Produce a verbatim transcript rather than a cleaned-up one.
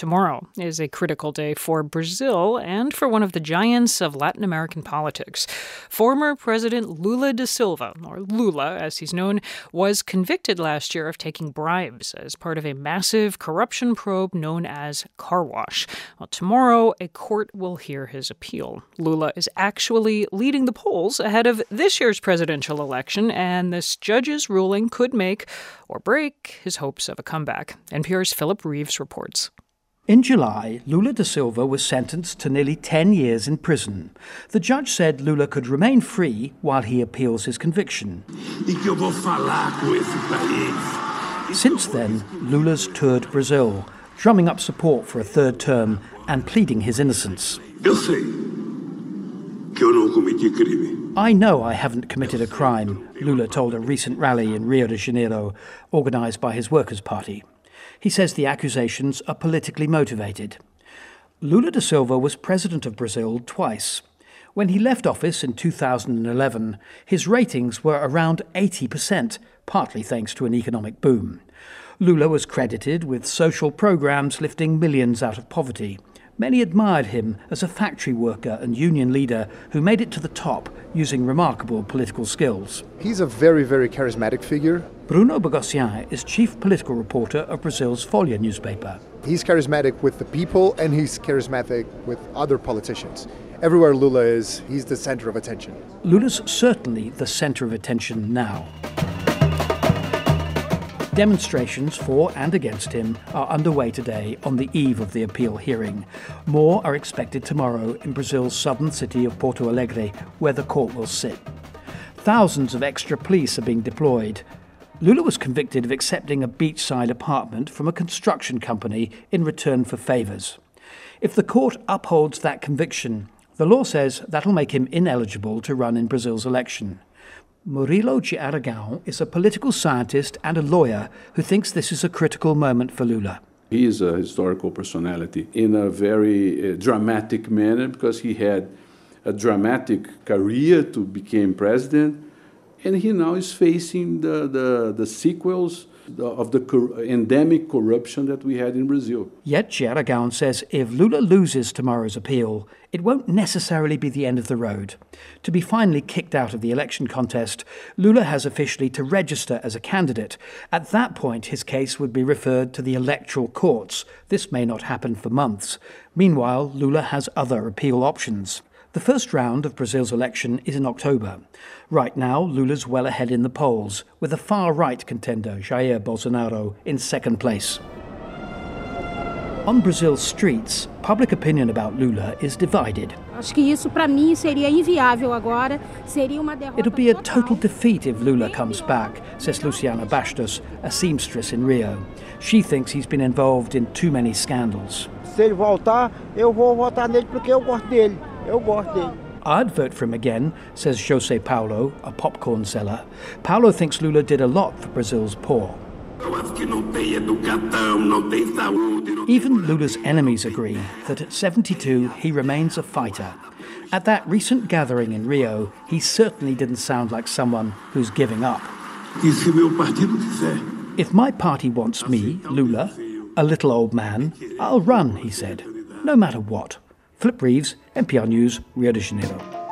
Tomorrow is a critical day for Brazil and for one of the giants of Latin American politics. Former President Lula da Silva, or Lula as he's known, was convicted last year of taking bribes as part of a massive corruption probe known as Car Wash. Well, tomorrow, a court will hear his appeal. Lula is actually leading the polls ahead of this year's presidential election, and this judge's ruling could make or break his hopes of a comeback. N P R's Philip Reeves reports. In July, Lula da Silva was sentenced to nearly ten years in prison. The judge said Lula could remain free while he appeals his conviction. Since then, Lula's toured Brazil, drumming up support for a third term and pleading his innocence. I know I haven't committed a crime, Lula told a recent rally in Rio de Janeiro, organised by his Workers' Party. He says the accusations are politically motivated. Lula da Silva was president of Brazil twice. When he left office in two thousand eleven, his ratings were around eighty percent, partly thanks to an economic boom. Lula was credited with social programs lifting millions out of poverty. Many admired him as a factory worker and union leader who made it to the top using remarkable political skills. He's a very, very charismatic figure. Bruno Bogossian is chief political reporter of Brazil's Folha newspaper. He's charismatic with the people and he's charismatic with other politicians. Everywhere Lula is, he's the center of attention. Lula's certainly the center of attention now. Demonstrations for and against him are underway today on the eve of the appeal hearing. More are expected tomorrow in Brazil's southern city of Porto Alegre, where the court will sit. Thousands of extra police are being deployed. Lula was convicted of accepting a beachside apartment from a construction company in return for favours. If the court upholds that conviction, the law says that'll make him ineligible to run in Brazil's election. Murilo de Aragão is a political scientist and a lawyer who thinks this is a critical moment for Lula. He is a historical personality in a very uh, dramatic manner because he had a dramatic career to become president, and he now is facing the, the, the sequels of the cor- endemic corruption that we had in Brazil. Yet de Aragão says if Lula loses tomorrow's appeal, it won't necessarily be the end of the road. To be finally kicked out of the election contest, Lula has officially to register as a candidate. At that point, his case would be referred to the electoral courts. This may not happen for months. Meanwhile, Lula has other appeal options. The first round of Brazil's election is in October. Right now, Lula's well ahead in the polls, with a far-right contender, Jair Bolsonaro, in second place. On Brazil's streets, public opinion about Lula is divided. It'll be a total defeat if Lula comes back, says Luciana Bastos, a seamstress in Rio. She thinks he's been involved in too many scandals. Se ele voltar, eu vou votar nele porque eu gosto dele. Eu gosto dele. I'd vote for him again, says José Paulo, a popcorn seller. Paulo thinks Lula did a lot for Brazil's poor. Even Lula's enemies agree that at seventy-two he remains a fighter. At that recent gathering in Rio, he certainly didn't sound like someone who's giving up. If my party wants me, Lula, a little old man, I'll run, he said, no matter what. Philip Reeves, N P R News, Rio de Janeiro.